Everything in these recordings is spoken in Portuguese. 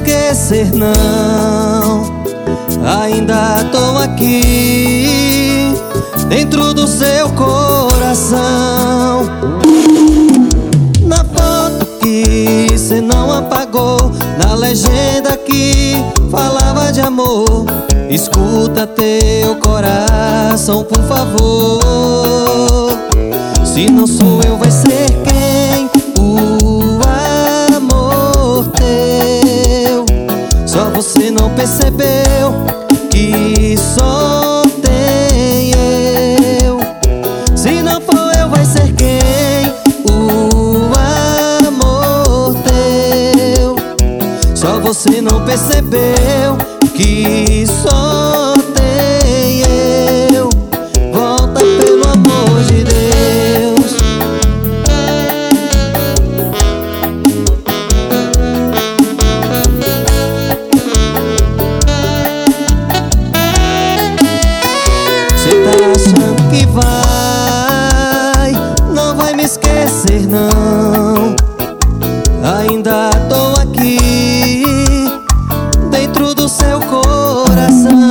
esquecer não. Ainda tô aqui dentro do seu coração. Na foto que cê não apagou, na legenda que falava de amor, escuta teu coração, por favor. Se não sou eu, vai ser quem? O amor teu. Só você não percebeu que só tem eu. Se não for eu, vai ser quem? O amor teu. Só você não percebeu que só tem eu. Volta pelo amor de Deus. Cê tá achando que não vai me esquecer não. Ainda tô aqui dentro do seu coração.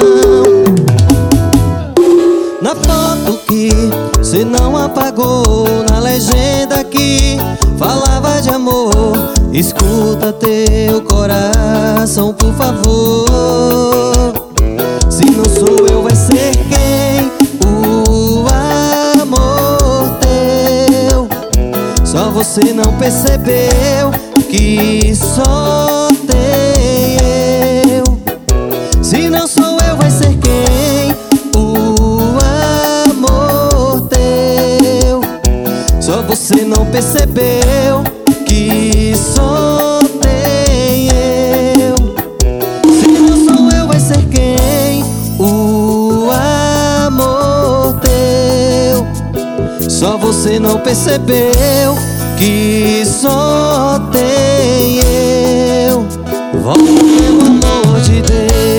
Na foto que cê não apagou, na legenda que falava de amor, escuta teu coração, por favor. Se não sou eu, vai ser quem? O amor teu. Só você não percebeu que só tem eu. Se não sou eu, vai ser quem? O amor teu. Só você não percebeu que só tem eu. Se não sou eu, vai ser quem? O amor teu. Só você não percebeu que só tem eu. Volta pelo amor de Deus.